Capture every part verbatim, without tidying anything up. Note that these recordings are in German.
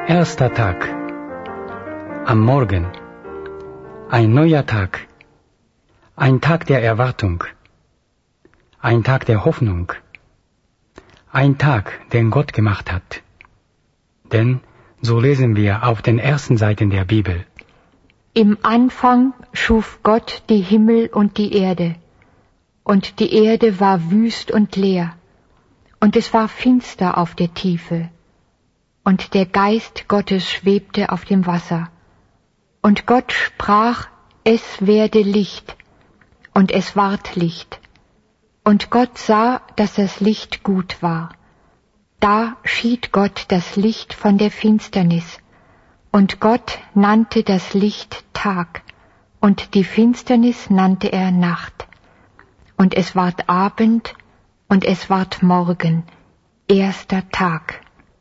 Erster Tag. Am Morgen. Ein neuer Tag. Ein Tag der Erwartung. Ein Tag der Hoffnung. Ein Tag, den Gott gemacht hat. Denn, so lesen wir auf den ersten Seiten der Bibel: Im Anfang schuf Gott die Himmel und die Erde. Und die Erde war wüst und leer. Und es war finster auf der Tiefe. Und der Geist Gottes schwebte auf dem Wasser. Und Gott sprach, es werde Licht. Und es ward Licht. Und Gott sah, dass das Licht gut war. Da schied Gott das Licht von der Finsternis. Und Gott nannte das Licht Tag. Und die Finsternis nannte er Nacht. Und es ward Abend, und es ward Morgen, erster Tag.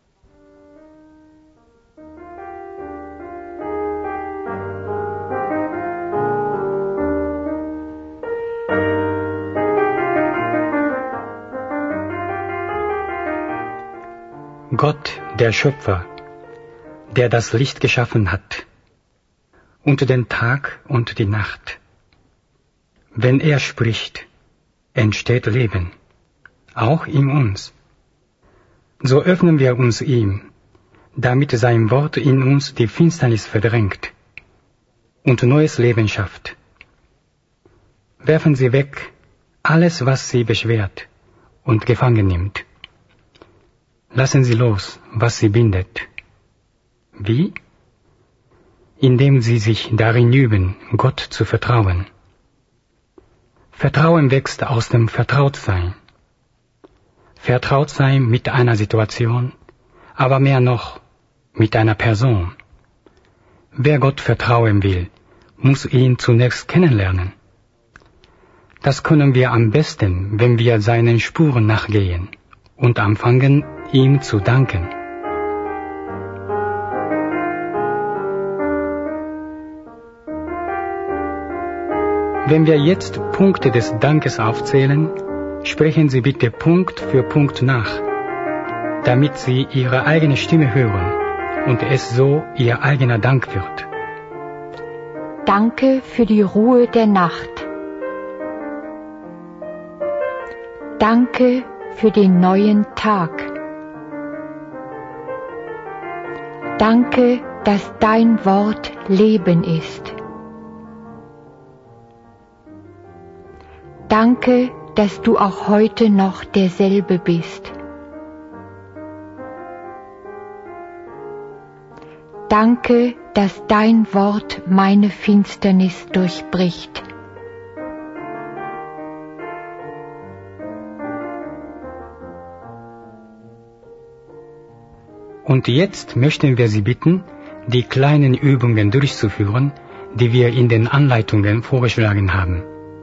Gott, der Schöpfer, der das Licht geschaffen hat, und den Tag und die Nacht. Wenn er spricht, entsteht Leben, auch in uns. So öffnen wir uns ihm, damit sein Wort in uns die Finsternis verdrängt und neues Leben schafft. Werfen Sie weg alles, was Sie beschwert und gefangen nimmt. Lassen Sie los, was Sie bindet. Wie? Indem Sie sich darin üben, Gott zu vertrauen. Vertrauen wächst aus dem Vertrautsein. Vertrautsein mit einer Situation, aber mehr noch mit einer Person. Wer Gott vertrauen will, muss ihn zunächst kennenlernen. Das können wir am besten, wenn wir seinen Spuren nachgehen und anfangen, ihm zu danken. Wenn wir jetzt Punkte des Dankes aufzählen, sprechen Sie bitte Punkt für Punkt nach, damit Sie Ihre eigene Stimme hören und es so Ihr eigener Dank wird. Danke für die Ruhe der Nacht. Danke für den neuen Tag. Danke, dass dein Wort Leben ist. Danke, dass du auch heute noch derselbe bist. Danke, dass dein Wort meine Finsternis durchbricht. Und jetzt möchten wir Sie bitten, die kleinen Übungen durchzuführen, die wir in den Anleitungen vorgeschlagen haben.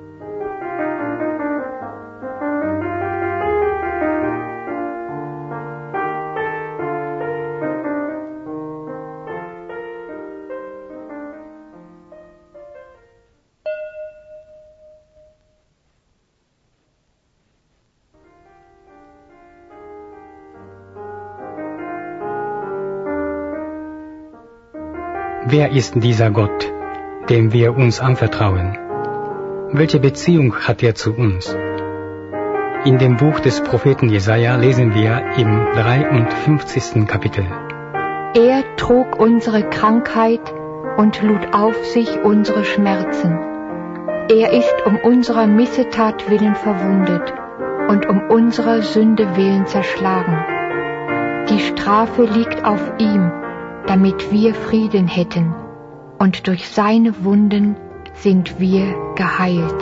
Wer ist dieser Gott, dem wir uns anvertrauen? Welche Beziehung hat er zu uns? In dem Buch des Propheten Jesaja lesen wir im dreiundfünfzigsten Kapitel: Er trug unsere Krankheit und lud auf sich unsere Schmerzen. Er ist um unserer Missetat willen verwundet und um unserer Sünde willen zerschlagen. Die Strafe liegt auf ihm, damit wir Frieden hätten, und durch seine Wunden sind wir geheilt.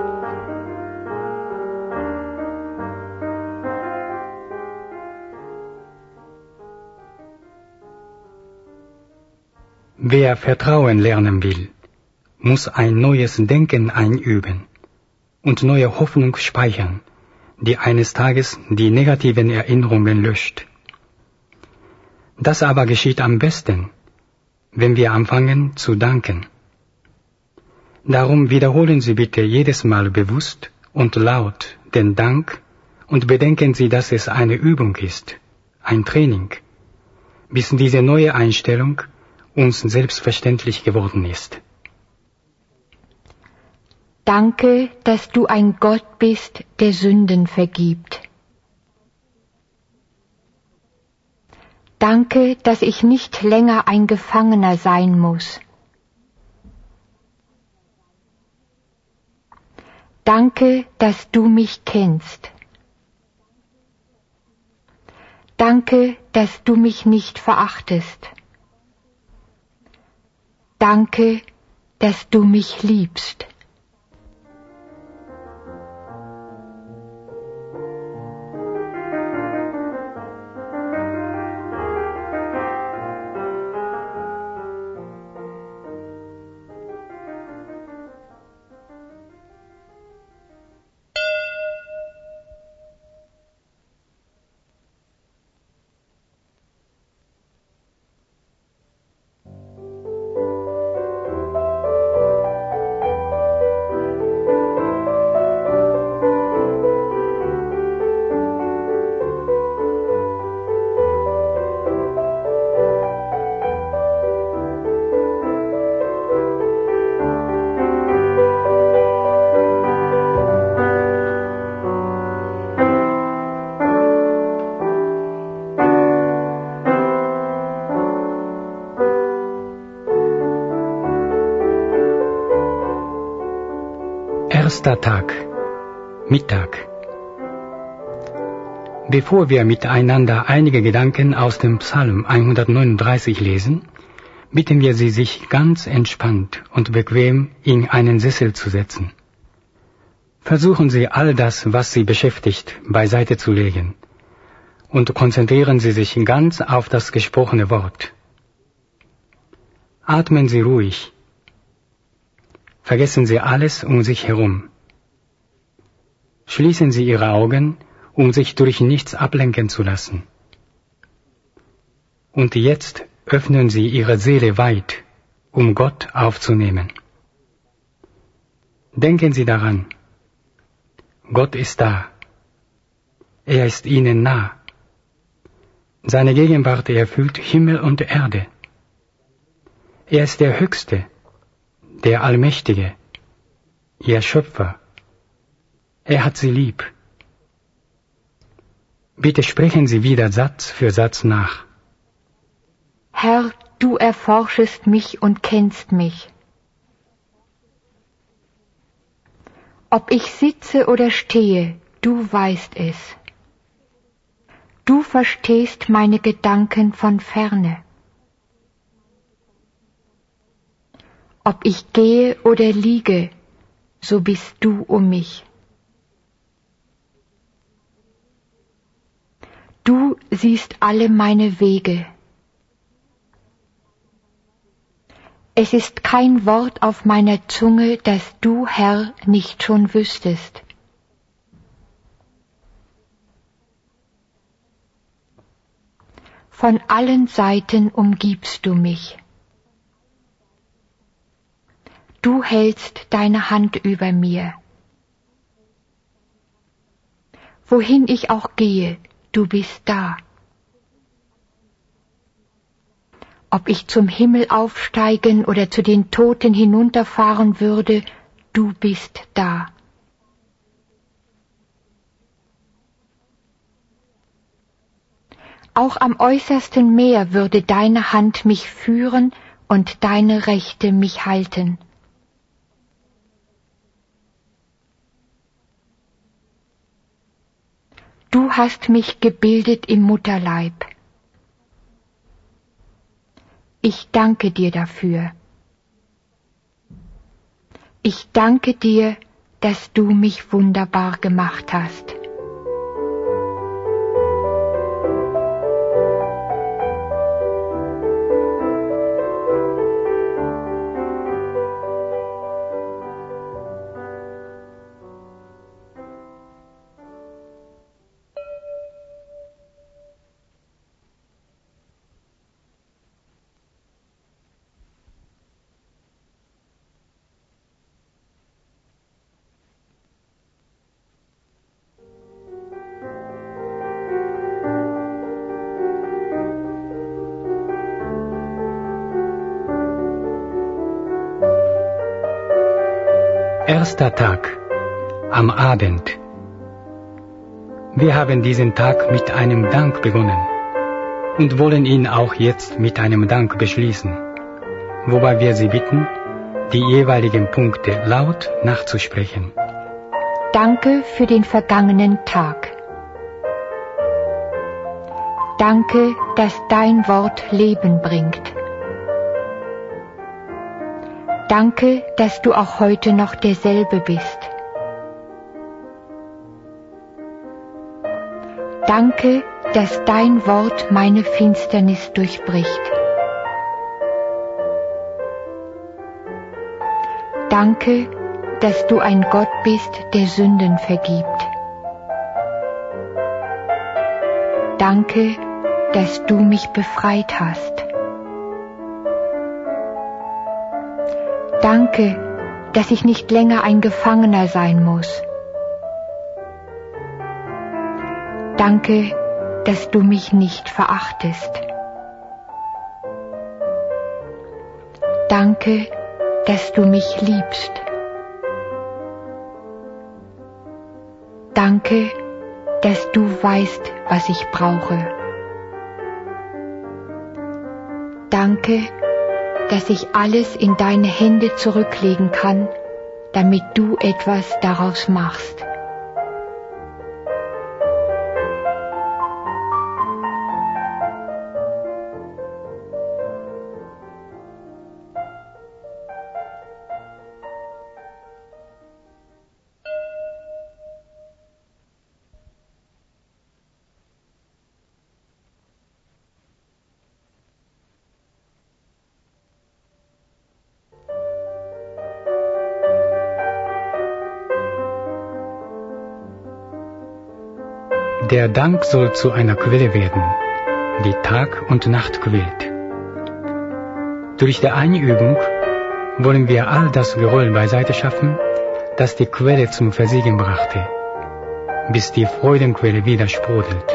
Wer Vertrauen lernen will, muss ein neues Denken einüben und neue Hoffnung speichern, die eines Tages die negativen Erinnerungen löscht. Das aber geschieht am besten, wenn wir anfangen zu danken. Darum wiederholen Sie bitte jedes Mal bewusst und laut den Dank und bedenken Sie, dass es eine Übung ist, ein Training, bis diese neue Einstellung uns selbstverständlich geworden ist. Danke, dass du ein Gott bist, der Sünden vergibt. Danke, dass ich nicht länger ein Gefangener sein muss. Danke, dass du mich kennst. Danke, dass du mich nicht verachtest. Danke, dass du mich liebst. Erster Tag, Mittag. Bevor wir miteinander einige Gedanken aus dem Psalm hundertneununddreißig lesen, bitten wir Sie, sich ganz entspannt und bequem in einen Sessel zu setzen. Versuchen Sie, all das, was Sie beschäftigt, beiseite zu legen und konzentrieren Sie sich ganz auf das gesprochene Wort. Atmen Sie ruhig. Vergessen Sie alles um sich herum. Schließen Sie Ihre Augen, um sich durch nichts ablenken zu lassen. Und jetzt öffnen Sie Ihre Seele weit, um Gott aufzunehmen. Denken Sie daran, Gott ist da. Er ist Ihnen nah. Seine Gegenwart erfüllt Himmel und Erde. Er ist der Höchste, der Allmächtige, Ihr Schöpfer. Er hat Sie lieb. Bitte sprechen Sie wieder Satz für Satz nach. Herr, du erforschest mich und kennst mich. Ob ich sitze oder stehe, du weißt es. Du verstehst meine Gedanken von ferne. Ob ich gehe oder liege, so bist du um mich. Du siehst alle meine Wege. Es ist kein Wort auf meiner Zunge, das du, Herr, nicht schon wüsstest. Von allen Seiten umgibst du mich. Du hältst deine Hand über mir. Wohin ich auch gehe, du bist da. Ob ich zum Himmel aufsteigen oder zu den Toten hinunterfahren würde, du bist da. Auch am äußersten Meer würde deine Hand mich führen und deine Rechte mich halten. Du hast mich gebildet im Mutterleib. Ich danke dir dafür. Ich danke dir, dass du mich wunderbar gemacht hast. erster Tag, am Abend. Wir haben diesen Tag mit einem Dank begonnen und wollen ihn auch jetzt mit einem Dank beschließen, wobei wir Sie bitten, die jeweiligen Punkte laut nachzusprechen. Danke für den vergangenen Tag. Danke, dass dein Wort Leben bringt. Danke, dass du auch heute noch derselbe bist. Danke, dass dein Wort meine Finsternis durchbricht. Danke, dass du ein Gott bist, der Sünden vergibt. Danke, dass du mich befreit hast. Danke, dass ich nicht länger ein Gefangener sein muss. Danke, dass du mich nicht verachtest. Danke, dass du mich liebst. Danke, dass du weißt, was ich brauche. Danke, dass ich alles in deine Hände zurücklegen kann, damit du etwas daraus machst. Der Dank soll zu einer Quelle werden, die Tag und Nacht quillt. Durch die Einübung wollen wir all das Geröll beiseite schaffen, das die Quelle zum Versiegen brachte, bis die Freudenquelle wieder sprudelt.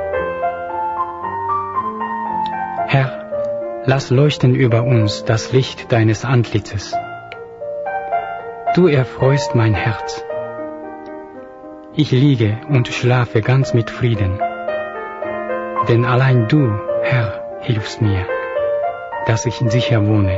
Herr, lass leuchten über uns das Licht deines Antlitzes. Du erfreust mein Herz. Ich liege und schlafe ganz mit Frieden, denn allein du, Herr, hilfst mir, dass ich sicher wohne.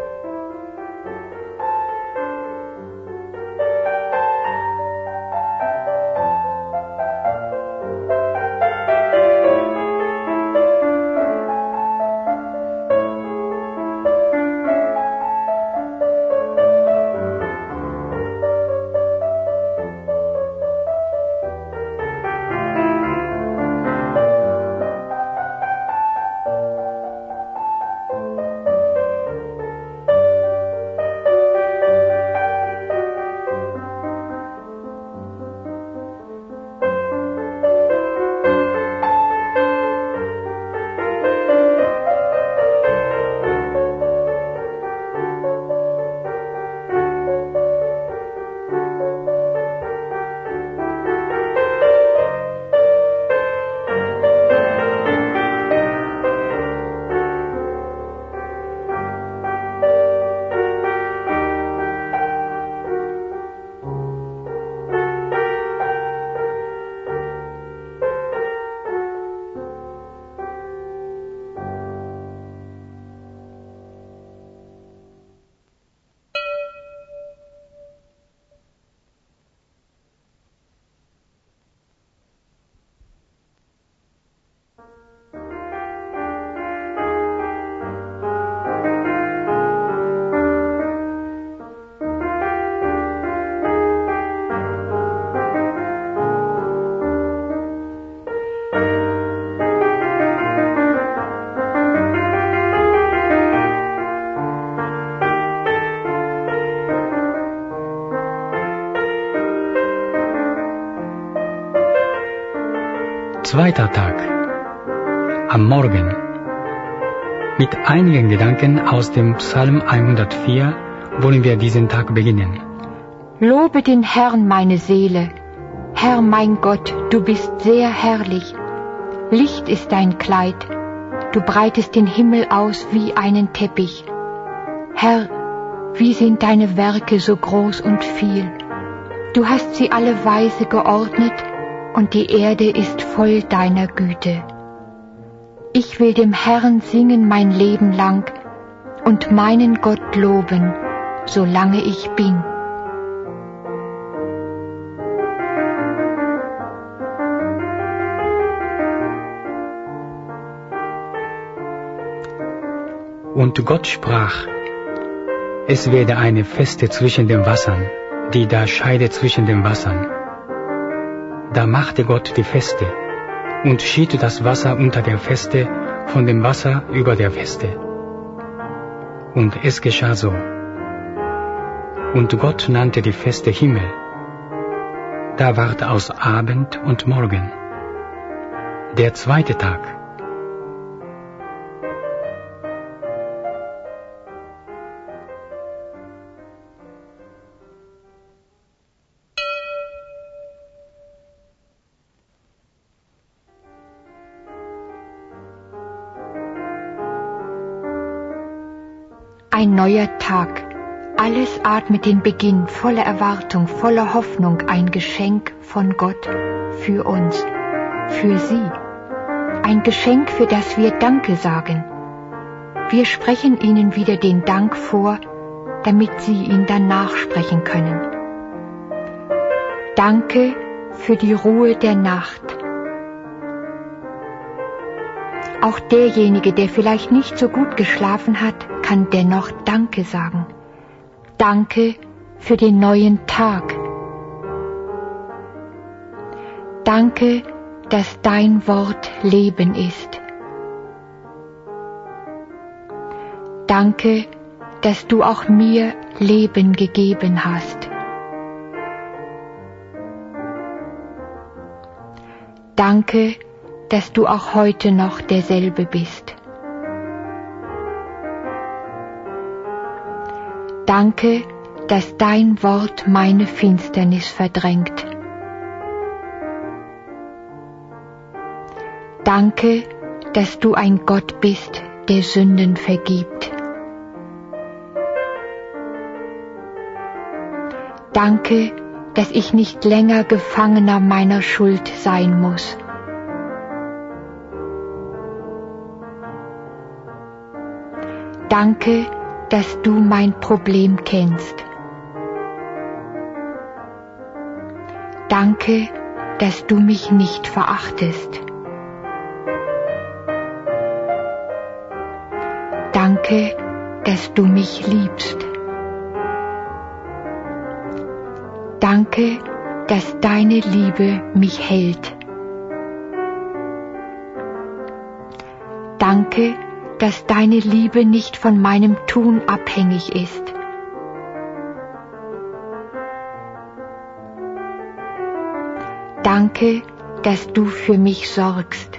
Zweiter Tag. Am Morgen. Mit einigen Gedanken aus dem Psalm hundertvier wollen wir diesen Tag beginnen. Lobe den Herrn, meine Seele. Herr, mein Gott, du bist sehr herrlich. Licht ist dein Kleid. Du breitest den Himmel aus wie einen Teppich. Herr, wie sind deine Werke so groß und viel. Du hast sie alle weise geordnet, und die Erde ist voll deiner Güte. Ich will dem Herrn singen mein Leben lang und meinen Gott loben, solange ich bin. Und Gott sprach, es werde eine Feste zwischen den Wassern, die da Scheide zwischen den Wassern. Da machte Gott die Feste und schied das Wasser unter der Feste von dem Wasser über der Feste. Und es geschah so. Und Gott nannte die Feste Himmel. Da ward aus Abend und Morgen der zweite Tag. Ein neuer Tag. Alles atmet den Beginn, voller Erwartung, voller Hoffnung, ein Geschenk von Gott für uns, für Sie. Ein Geschenk, für das wir Danke sagen. Wir sprechen Ihnen wieder den Dank vor, damit Sie ihn dann nachsprechen können. Danke für die Ruhe der Nacht. Auch derjenige, der vielleicht nicht so gut geschlafen hat, kann dennoch Danke sagen. Danke für den neuen Tag. Danke, dass dein Wort Leben ist. Danke, dass du auch mir Leben gegeben hast. Danke, dass du auch heute noch derselbe bist. Danke, dass dein Wort meine Finsternis verdrängt. Danke, dass du ein Gott bist, der Sünden vergibt. Danke, dass ich nicht länger Gefangener meiner Schuld sein muss. Danke, dass du mein Problem kennst. Danke, dass du mich nicht verachtest. Danke, dass du mich liebst. Danke, dass deine Liebe mich hält. Danke, dass deine Liebe nicht von meinem Tun abhängig ist. Danke, dass du für mich sorgst.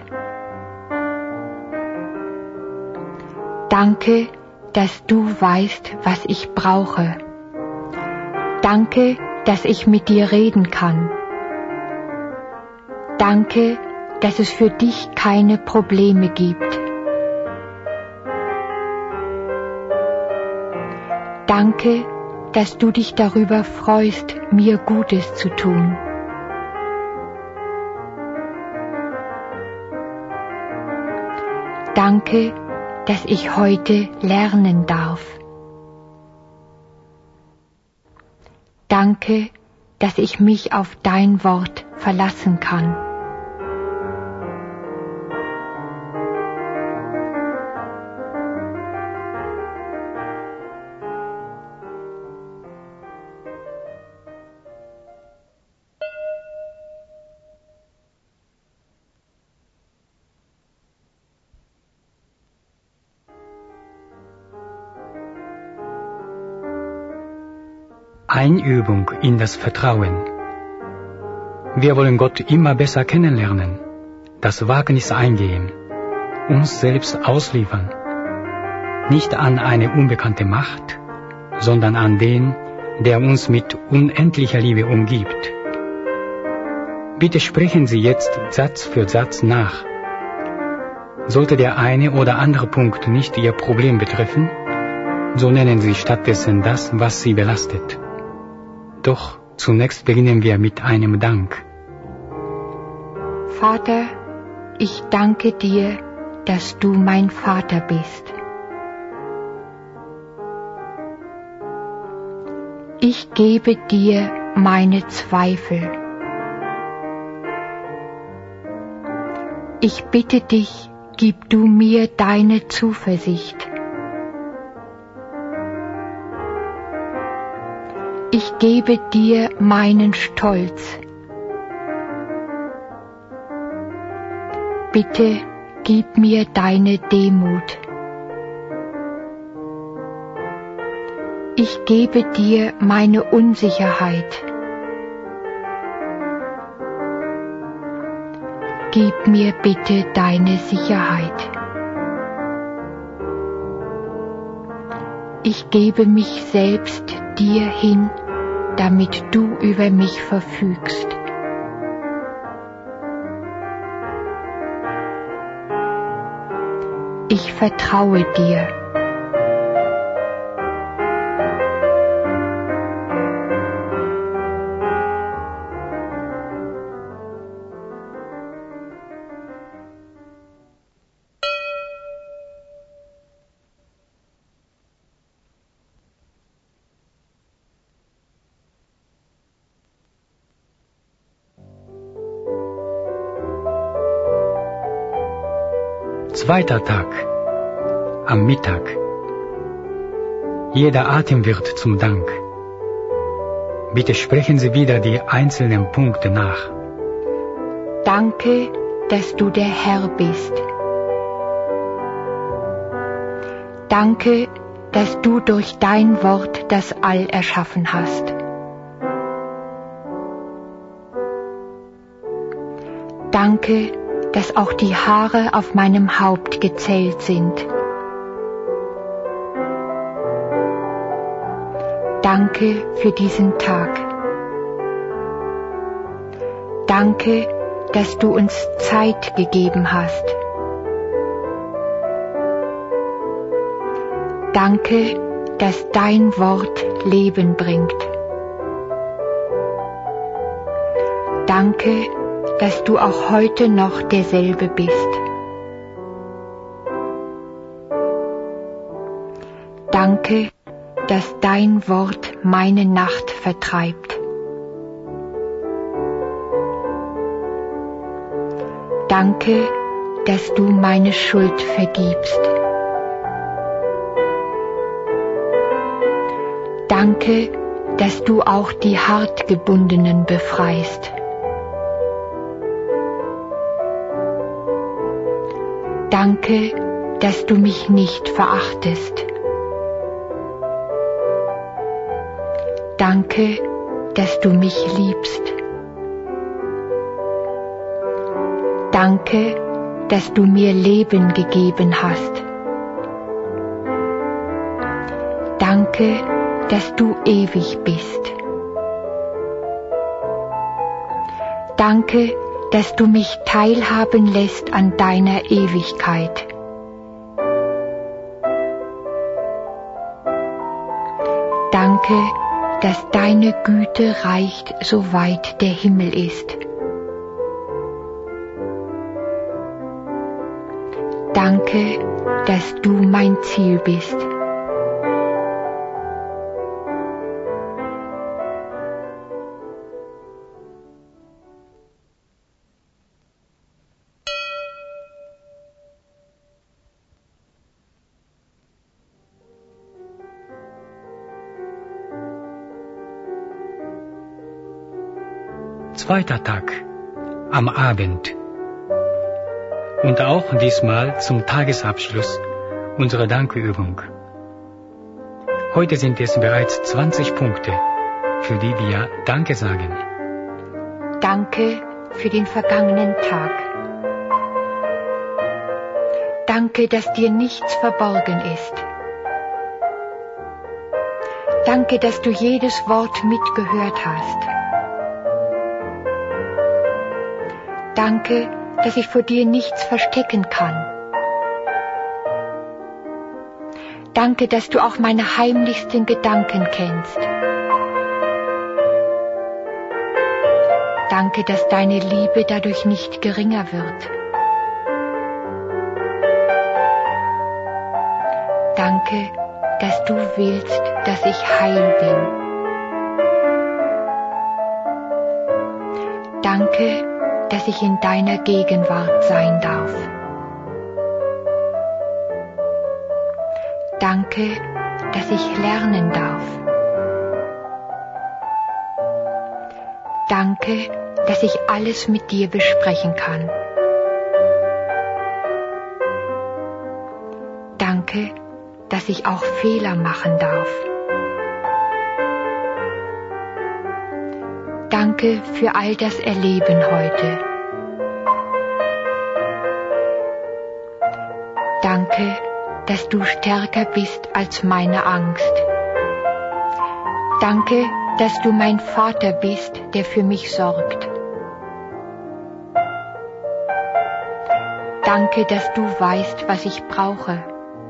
Danke, dass du weißt, was ich brauche. Danke, dass ich mit dir reden kann. Danke, dass es für dich keine Probleme gibt. Danke, dass du dich darüber freust, mir Gutes zu tun. Danke, dass ich heute lernen darf. Danke, dass ich mich auf dein Wort verlassen kann. Einübung in das Vertrauen. Wir wollen Gott immer besser kennenlernen, das Wagnis eingehen, uns selbst ausliefern, nicht an eine unbekannte Macht, sondern an den, der uns mit unendlicher Liebe umgibt. Bitte sprechen Sie jetzt Satz für Satz nach. Sollte der eine oder andere Punkt nicht Ihr Problem betreffen, so nennen Sie stattdessen das, was Sie belastet. Doch Zunächst beginnen wir mit einem Dank. Vater, ich danke dir, dass du mein Vater bist. Ich gebe dir meine Zweifel. Ich bitte dich, gib du mir deine Zuversicht. Ich gebe dir meinen Stolz. Bitte gib mir deine Demut. Ich gebe dir meine Unsicherheit. Gib mir bitte deine Sicherheit. Ich gebe mich selbst dir hin, damit du über mich verfügst. Ich vertraue dir. Zweiter Tag. Am Mittag. Jeder Atem wird zum Dank. Bitte sprechen Sie wieder die einzelnen Punkte nach. Danke, dass du der Herr bist. Danke, dass du durch dein Wort das All erschaffen hast. Danke, dass auch die Haare auf meinem Haupt gezählt sind. Danke für diesen Tag. Danke, dass du uns Zeit gegeben hast. Danke, dass dein Wort Leben bringt. Danke, dass du auch heute noch derselbe bist. Danke, dass dein Wort meine Nacht vertreibt. Danke, dass du meine Schuld vergibst. Danke, dass du auch die Hartgebundenen befreist. Danke, dass du mich nicht verachtest. Danke, dass du mich liebst. Danke, dass du mir Leben gegeben hast. Danke, dass du ewig bist. Danke, dass du mich teilhaben lässt an deiner Ewigkeit. Danke, dass deine Güte reicht, so weit der Himmel ist. Danke, dass du mein Ziel bist. Zweiter Tag. Am Abend. Und auch diesmal zum Tagesabschluss unserer Dankeübung. Heute sind es bereits zwanzig Punkte, für die wir Danke sagen. Danke für den vergangenen Tag. Danke, dass dir nichts verborgen ist. Danke, dass du jedes Wort mitgehört hast. Danke, dass ich vor dir nichts verstecken kann. Danke, dass du auch meine heimlichsten Gedanken kennst. Danke, dass deine Liebe dadurch nicht geringer wird. Danke, dass du willst, dass ich heil bin. Danke, dass ich in deiner Gegenwart sein darf. Danke, dass ich lernen darf. Danke, dass ich alles mit dir besprechen kann. Danke, dass ich auch Fehler machen darf. Danke für all das Erleben heute. Danke, dass du stärker bist als meine Angst. Danke, dass du mein Vater bist, der für mich sorgt. Danke, dass du weißt, was ich brauche.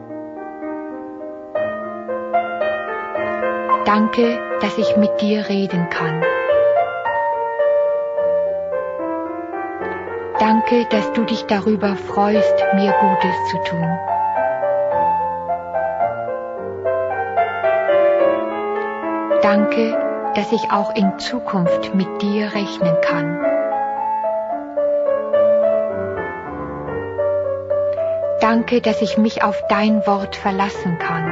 Danke, dass ich mit dir reden kann. Danke, dass du dich darüber freust, mir Gutes zu tun. Danke, dass ich auch in Zukunft mit dir rechnen kann. Danke, dass ich mich auf dein Wort verlassen kann.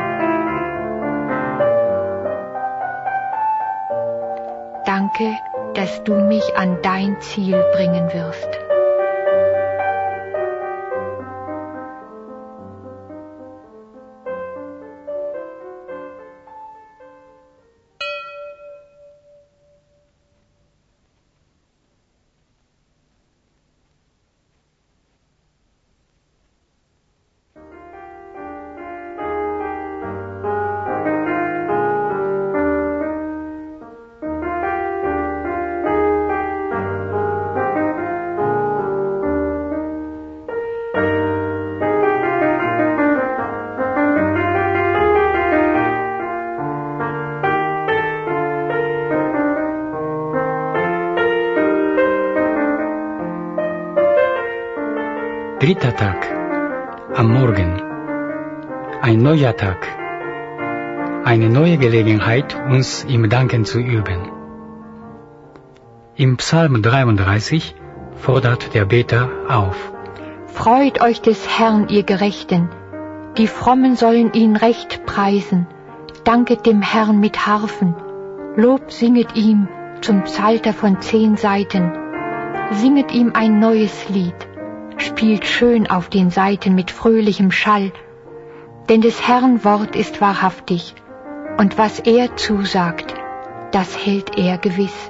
Danke, dass du mich an dein Ziel bringen wirst. Dritter Tag, am Morgen. Ein neuer Tag. Eine neue Gelegenheit, uns im Danken zu üben. Im Psalm dreiunddreißig fordert der Beter auf. Freut euch des Herrn, ihr Gerechten. Die Frommen sollen ihn recht preisen. Danket dem Herrn mit Harfen. Lob singet ihm zum Psalter von zehn Saiten. Singet ihm ein neues Lied. Spielt schön auf den Saiten mit fröhlichem Schall, denn des Herrn Wort ist wahrhaftig, und was er zusagt, das hält er gewiss.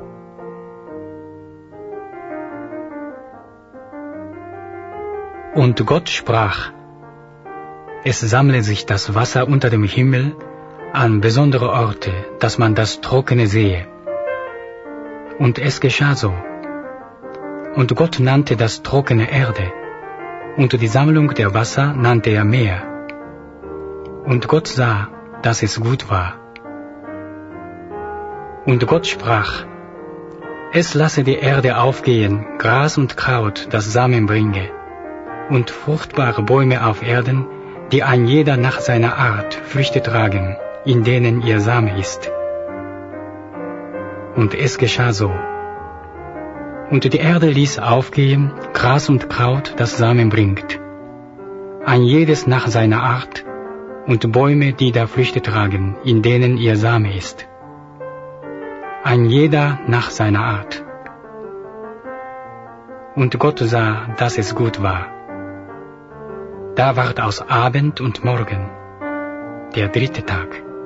Und Gott sprach, es sammle sich das Wasser unter dem Himmel an besondere Orte, dass man das Trockene sehe. Und es geschah so. Und Gott nannte das trockene Erde, und die Sammlung der Wasser nannte er Meer. Und Gott sah, dass es gut war. Und Gott sprach, es lasse die Erde aufgehen, Gras und Kraut, das Samen bringe, und fruchtbare Bäume auf Erden, die ein jeder nach seiner Art Früchte tragen, in denen ihr Same ist. Und es geschah so. Und die Erde ließ aufgehen, Gras und Kraut, das Samen bringt, ein jedes nach seiner Art, und Bäume, die da Früchte tragen, in denen ihr Same ist. Ein jeder nach seiner Art. Und Gott sah, dass es gut war. Da ward aus Abend und Morgen der dritte Tag.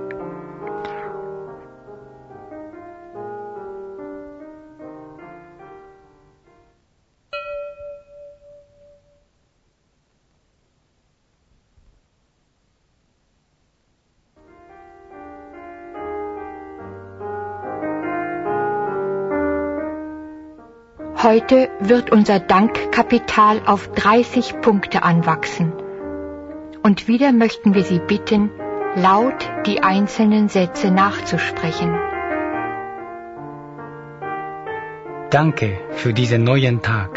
Heute wird unser Dankkapital auf dreißig Punkte anwachsen. Und wieder möchten wir Sie bitten, laut die einzelnen Sätze nachzusprechen. Danke für diesen neuen Tag.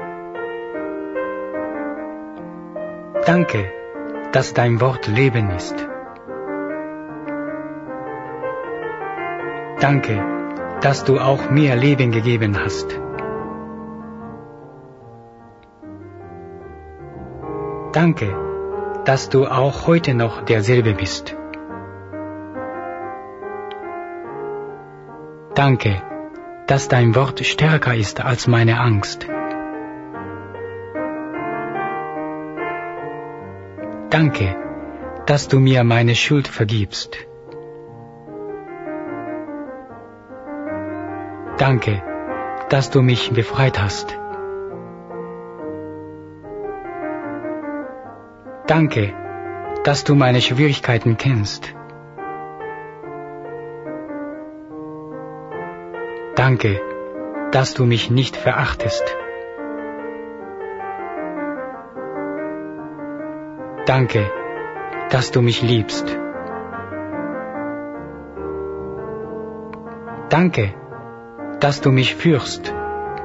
Danke, dass dein Wort Leben ist. Danke, dass du auch mir Leben gegeben hast. Danke, dass du auch heute noch derselbe bist. Danke, dass dein Wort stärker ist als meine Angst. Danke, dass du mir meine Schuld vergibst. Danke, dass du mich befreit hast. Danke, dass du meine Schwierigkeiten kennst. Danke, dass du mich nicht verachtest. Danke, dass du mich liebst. Danke, dass du mich führst.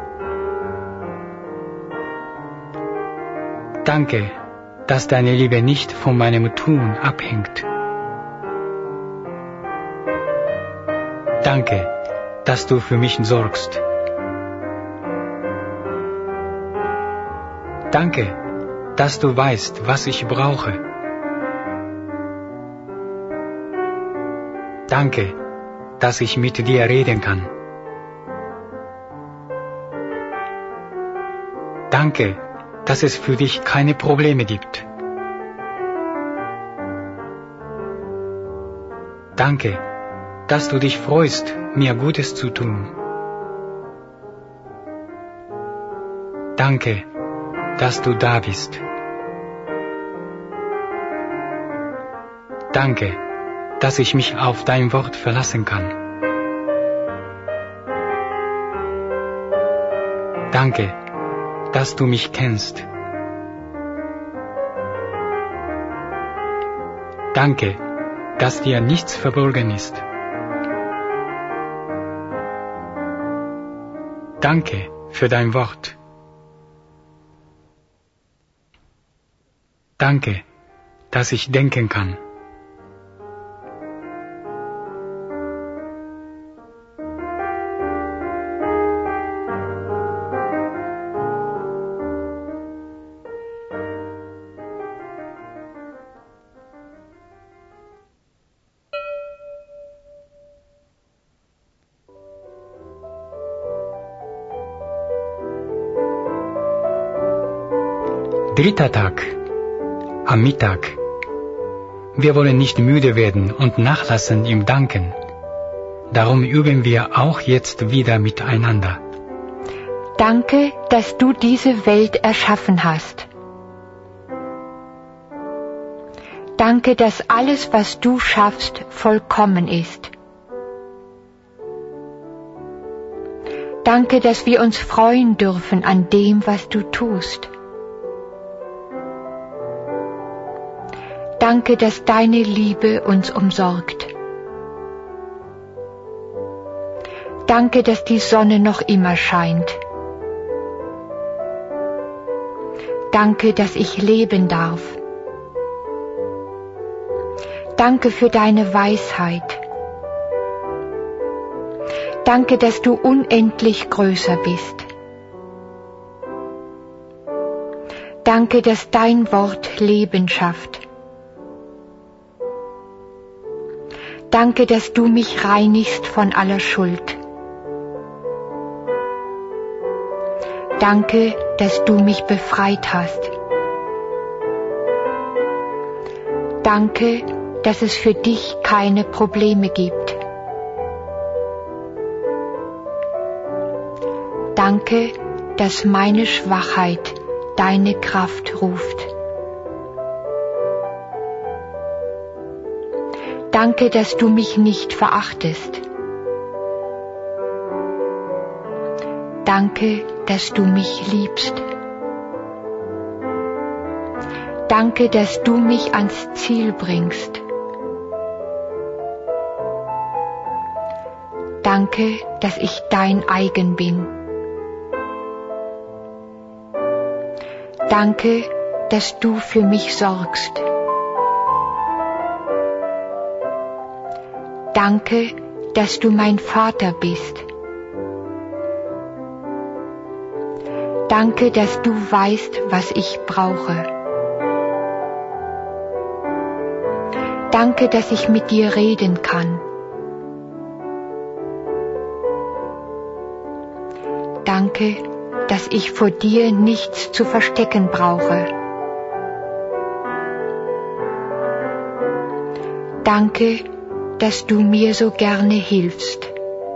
Danke, dass deine Liebe nicht von meinem Tun abhängt. Danke, dass du für mich sorgst. Danke, dass du weißt, was ich brauche. Danke, dass ich mit dir reden kann. Danke, dass es für dich keine Probleme gibt. Danke, dass du dich freust, mir Gutes zu tun. Danke, dass du da bist. Danke, dass ich mich auf dein Wort verlassen kann. Danke, dass du mich kennst. Danke, dass dir nichts verborgen ist. Danke für dein Wort. Danke, dass ich denken kann. Dritter Tag. Am Mittag. Wir wollen nicht müde werden und nachlassen im Danken. Darum üben wir auch jetzt wieder miteinander. Danke, dass du diese Welt erschaffen hast. Danke, dass alles, was du schaffst, vollkommen ist. Danke, dass wir uns freuen dürfen an dem, was du tust. Danke, dass deine Liebe uns umsorgt. Danke, dass die Sonne noch immer scheint. Danke, dass ich leben darf. Danke für deine Weisheit. Danke, dass du unendlich größer bist. Danke, dass dein Wort Leben schafft. Danke, dass du mich reinigst von aller Schuld. Danke, dass du mich befreit hast. Danke, dass es für dich keine Probleme gibt. Danke, dass meine Schwachheit deine Kraft ruft. Danke, dass du mich nicht verachtest. Danke, dass du mich liebst. Danke, dass du mich ans Ziel bringst. Danke, dass ich dein eigen bin. Danke, dass du für mich sorgst. Danke, dass du mein Vater bist. Danke, dass du weißt, was ich brauche. Danke, dass ich mit dir reden kann. Danke, dass ich vor dir nichts zu verstecken brauche. Danke, dass du mir so gerne hilfst.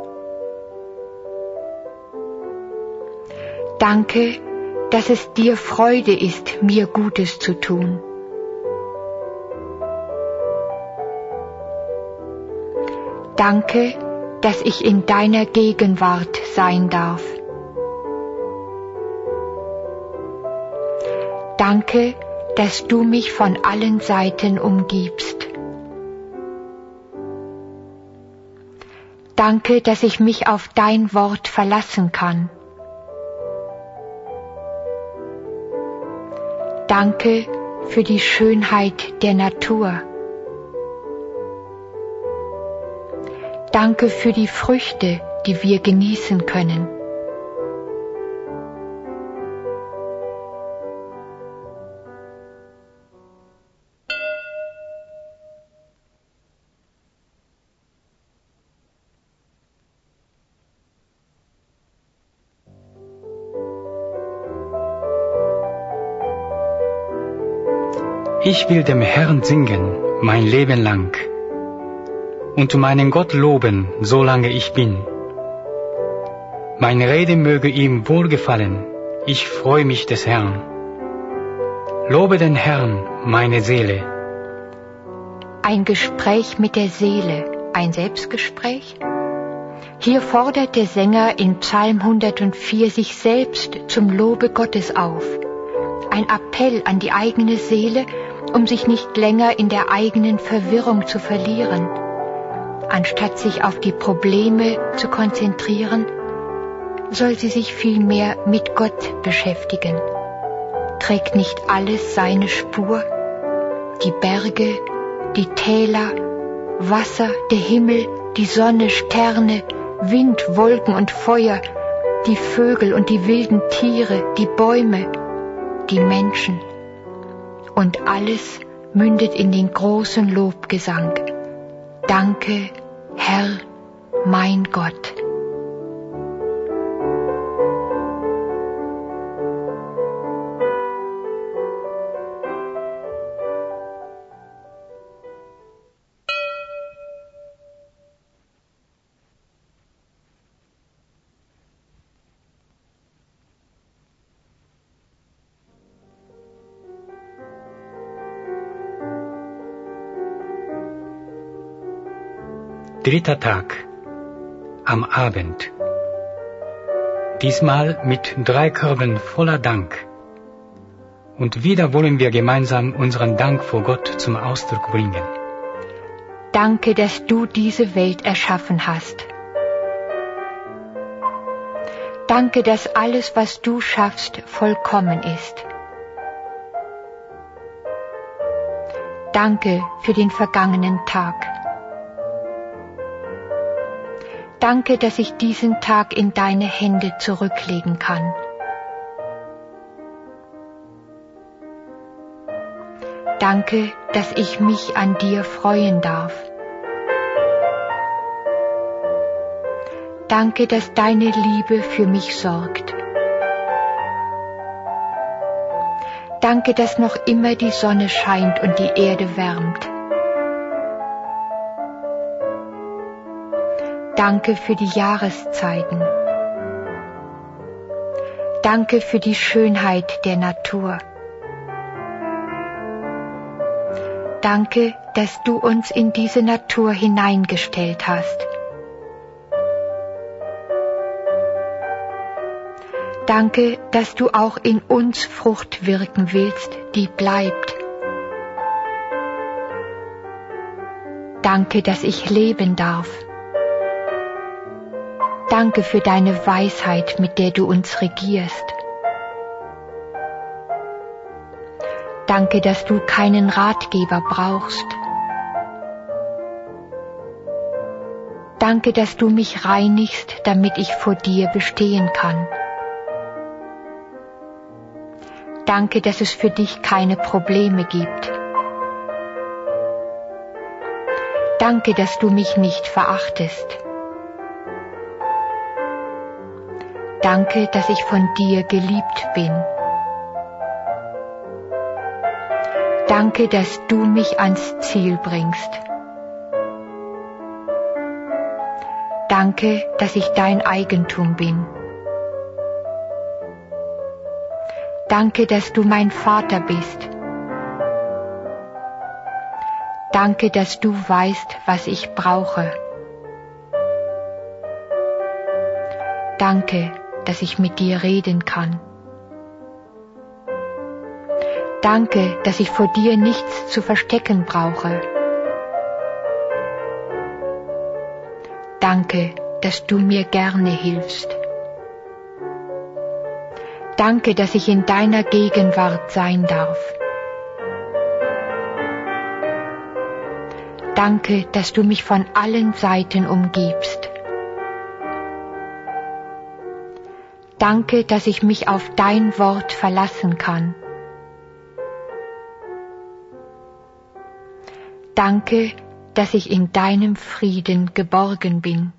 Danke, dass es dir Freude ist, mir Gutes zu tun. Danke, dass ich in deiner Gegenwart sein darf. Danke, dass du mich von allen Seiten umgibst. Danke, dass ich mich auf dein Wort verlassen kann. Danke für die Schönheit der Natur. Danke für die Früchte, die wir genießen können. Ich will dem Herrn singen mein Leben lang und meinen Gott loben, solange ich bin. Meine Rede möge ihm wohlgefallen, ich freue mich des Herrn. Lobe den Herrn, meine Seele. Ein Gespräch mit der Seele, ein Selbstgespräch? Hier fordert der Sänger in Psalm hundertvier sich selbst zum Lobe Gottes auf. Ein Appell an die eigene Seele, um sich nicht länger in der eigenen Verwirrung zu verlieren. Anstatt sich auf die Probleme zu konzentrieren, soll sie sich vielmehr mit Gott beschäftigen. Trägt nicht alles seine Spur? Die Berge, die Täler, Wasser, der Himmel, die Sonne, Sterne, Wind, Wolken und Feuer, die Vögel und die wilden Tiere, die Bäume, die Menschen. Und alles mündet in den großen Lobgesang. Danke, Herr, mein Gott. Dritter Tag, am Abend. Diesmal mit drei Körben voller Dank. Und wieder wollen wir gemeinsam unseren Dank vor Gott zum Ausdruck bringen. Danke, dass du diese Welt erschaffen hast. Danke, dass alles, was du schaffst, vollkommen ist. Danke für den vergangenen Tag. Danke, dass ich diesen Tag in deine Hände zurücklegen kann. Danke, dass ich mich an dir freuen darf. Danke, dass deine Liebe für mich sorgt. Danke, dass noch immer die Sonne scheint und die Erde wärmt. Danke für die Jahreszeiten. Danke für die Schönheit der Natur. Danke, dass du uns in diese Natur hineingestellt hast. Danke, dass du auch in uns Frucht wirken willst, die bleibt. Danke, dass ich leben darf. Danke für deine Weisheit, mit der du uns regierst. Danke, dass du keinen Ratgeber brauchst. Danke, dass du mich reinigst, damit ich vor dir bestehen kann. Danke, dass es für dich keine Probleme gibt. Danke, dass du mich nicht verachtest. Danke, dass ich von dir geliebt bin. Danke, dass du mich ans Ziel bringst. Danke, dass ich dein Eigentum bin. Danke, dass du mein Vater bist. Danke, dass du weißt, was ich brauche. Danke, dass ich mit dir reden kann. Danke, dass ich vor dir nichts zu verstecken brauche. Danke, dass du mir gerne hilfst. Danke, dass ich in deiner Gegenwart sein darf. Danke, dass du mich von allen Seiten umgibst. Danke, dass ich mich auf dein Wort verlassen kann. Danke, dass ich in deinem Frieden geborgen bin.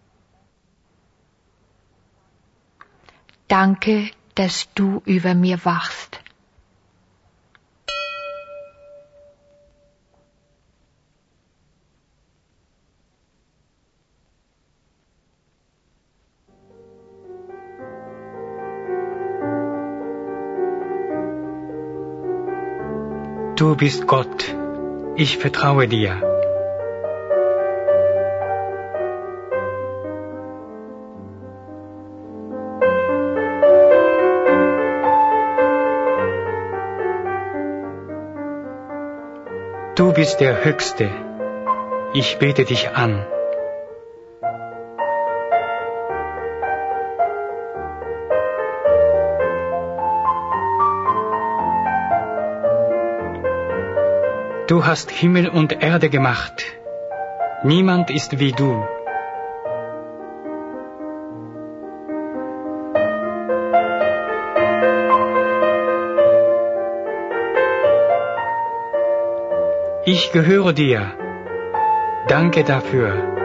Danke, dass du über mir wachst. Du bist Gott, ich vertraue dir. Du bist der Höchste, ich bete dich an. Du hast Himmel und Erde gemacht. Niemand ist wie du. Ich gehöre dir. Danke dafür.